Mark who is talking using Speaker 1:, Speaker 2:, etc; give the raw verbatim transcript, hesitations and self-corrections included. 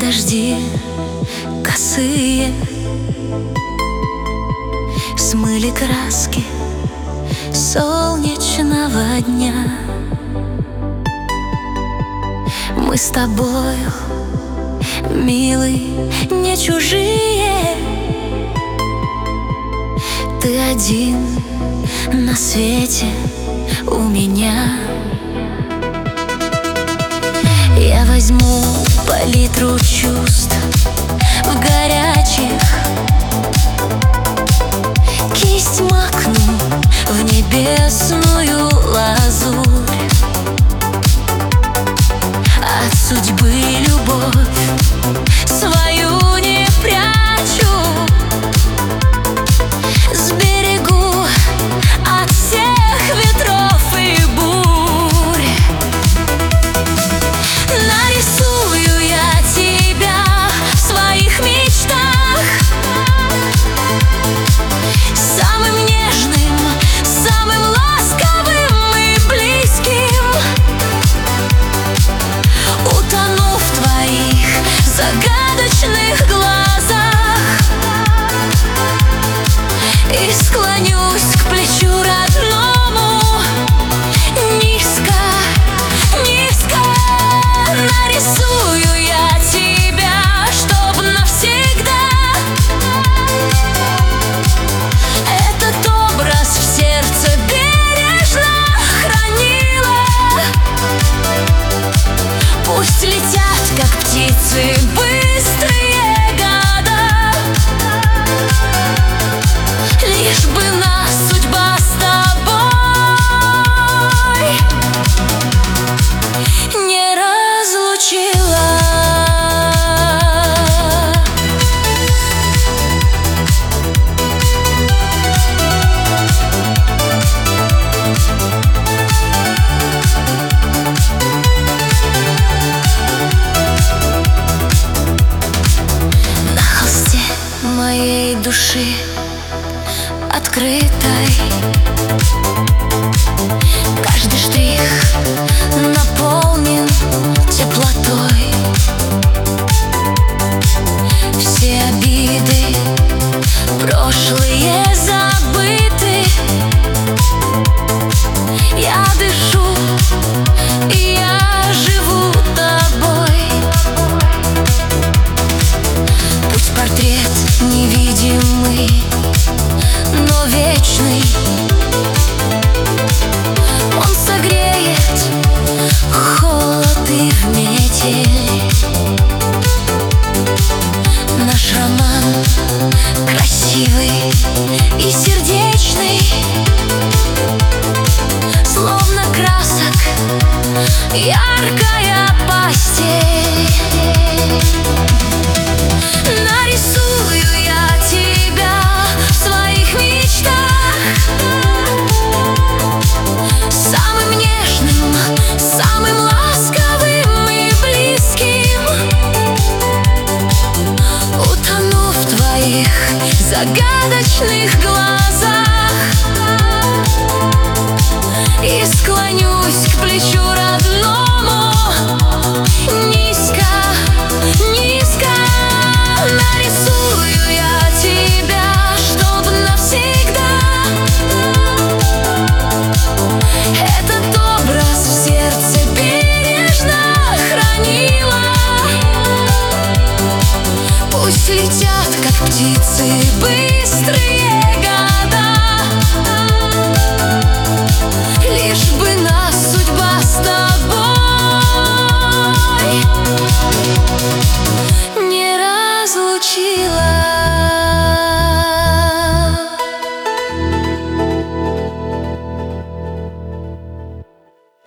Speaker 1: дожди косые смыли краски солнечного дня. Мы с тобою, милый, не чужие. Ты один на свете у меня. Я возьму палитру чувств в горячих, кисть макну в небесную лазурь. От судьбы любовь свою не прячу, сберегу от всех ветров и бурь. Нарисую я тебя в своих мечтах самым нежным, самым ласковым и близким. Утону в твоих загадочных глазах и склонюсь к плечу родному. Низко, низко нарисую я тебя, чтоб навсегда этот образ в сердце бережно хранила. Пусть летят, как птицы, быстрые года, лишь бы нас судьба с тобой не разлучила. На холсте моей души открытой каждый штрих наполнен теплотой. Все обиды прошлые забыты. Я дышу, и я живу тобой. Пусть портрет невидимый, но вечный, он согреет холод и в метель. Наш роман красивый и сердечный, словно красок яркая постель. Нарисую я тебя в своих мечтах самым нежным, самым ласковым и близким. Утону в твоих загадочных глазах